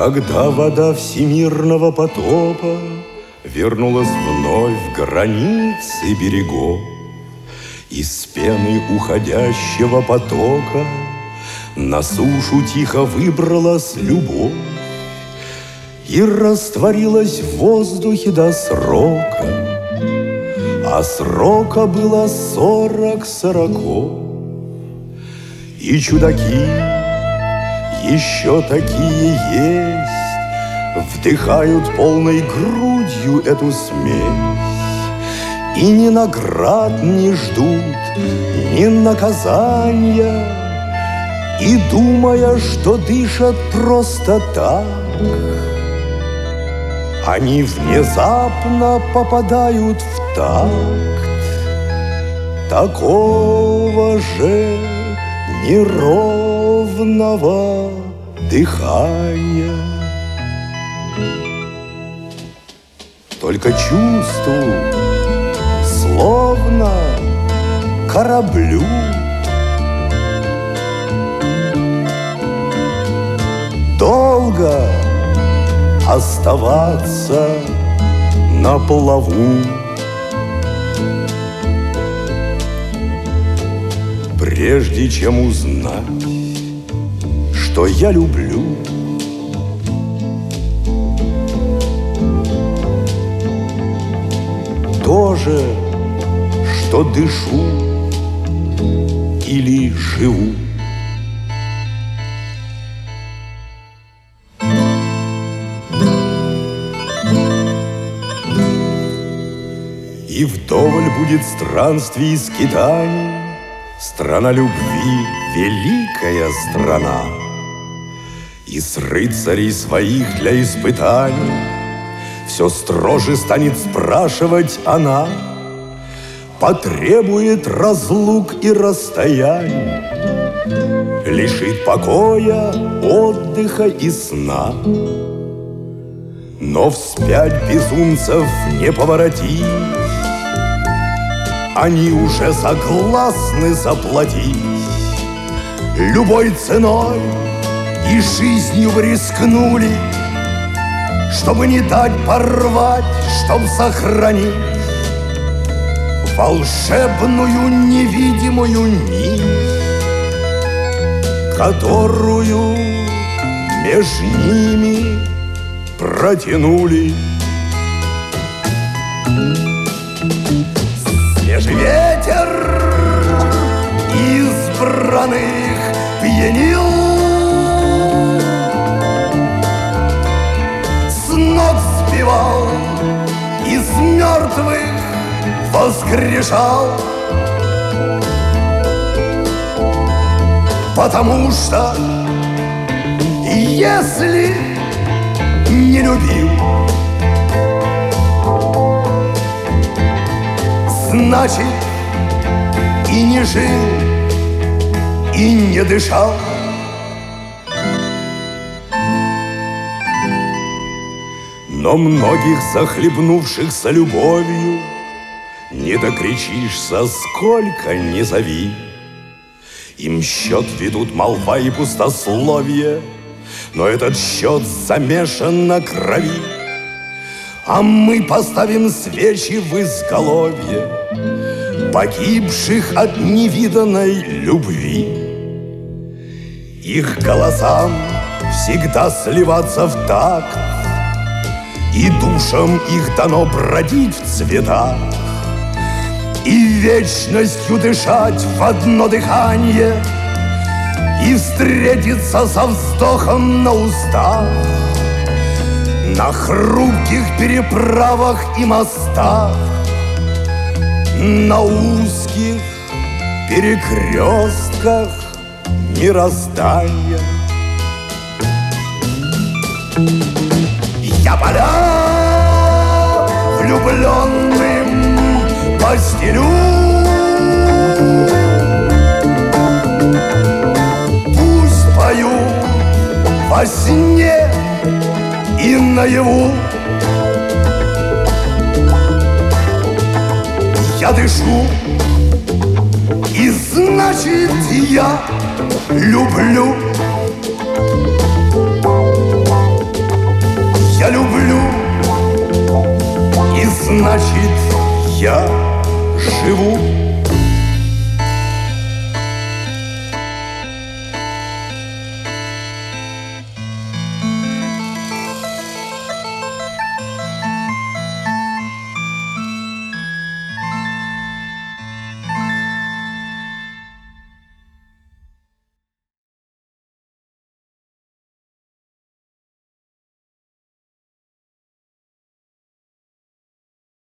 Когда вода всемирного потопа вернулась вновь в границы берегов, из пены уходящего потока на сушу тихо выбралась любовь и растворилась в воздухе до срока, а срока было 40 сороков. И чудаки еще такие есть, вдыхают полной грудью эту смесь, и ни наград не ждут, ни наказания, и думая, что дышат просто так, они внезапно попадают в такт такого же неровного дыхания. Только чувству, словно кораблю, долго оставаться на плаву. Прежде чем узнать, что я люблю, то же, что дышу или живу. И вдоволь будет странствий и скитаний, страна любви, великая страна. И с рыцарей своих для испытаний все строже станет спрашивать она, потребует разлук и расстояний, лишит покоя, отдыха и сна. Но вспять безумцев не поворотить, они уже согласны заплатить любой ценой, и жизнью вы рискнули, чтобы не дать порвать, чтоб сохранить волшебную невидимую нить, которую между ними протянули. Свежий ветер избранных пьянил, с ног сбивал, из мертвых воскрешал, потому что если не любил, значит и не жил, и не дышал. Но многих захлебнувшихся любовью не докричишься, сколько ни зови. Им счет ведут молва и пустословие, но этот счет замешан на крови. А мы поставим свечи в изголовье погибших от невиданной любви. Их голосам всегда сливаться в такт, и душам их дано бродить в цветах, и вечностью дышать в одно дыхание, и встретиться со вздохом на устах, на хрупких переправах и мостах, на узких перекрестках мироздания. Я поля влюбленным постелю, пусть поют во сне и наяву. Я дышу, и значит я люблю. значит, я живу.